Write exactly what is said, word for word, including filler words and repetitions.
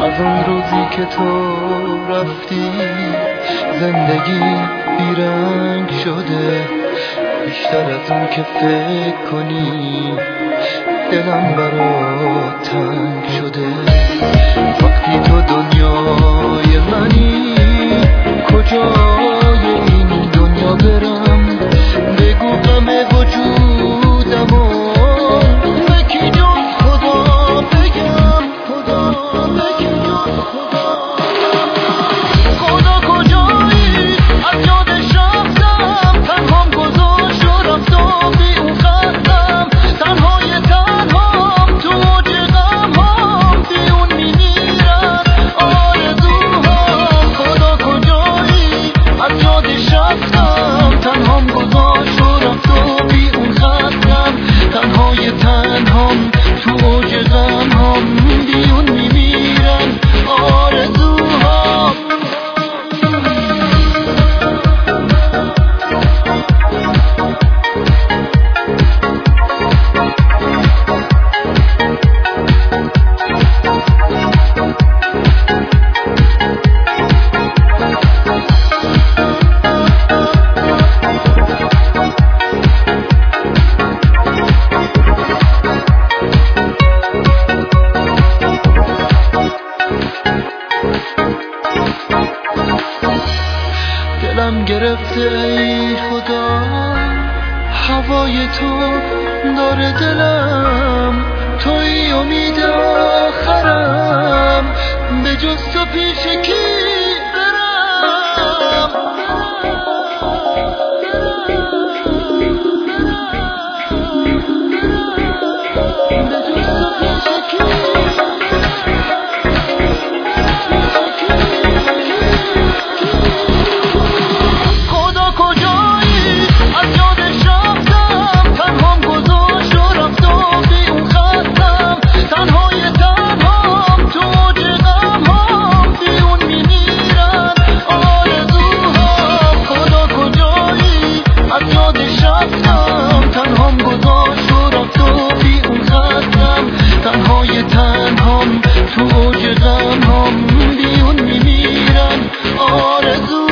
از اون روزی که تو رفتی زندگی بیرنگ شده، بیشتر از اون که فکر کنی دلم برات تنگ شده. وقتی تو دنیای منی کجای این دنیا برم؟ بگو غم وجودمو به کی جز خدا بگم؟ خدا بگم خدا خدا کجایی؟ از یادش رفتم، تنهام گذاشت و رفت و بی اون خستم. تنهای تنهام تو موج غمهام، بی اون میمیرم آرزوهام. خدا کجایی؟ از یادش رفتم، تنهام گذاشت و رفت و بی اون خستم. تنهای تنهام تو اوج غمهام، بی اون میمیرم آرزوهام. دلم گرفته ای خدا، هوای تو داره دلم، توی امید آخرم، به جز تو پیش کی برم؟ به جز تو پیش کی؟ تنهام گذاشت و رفت و بی اون خستم. تنهای تنهام تو اوج غمهام، بی اون میمیرم آرزو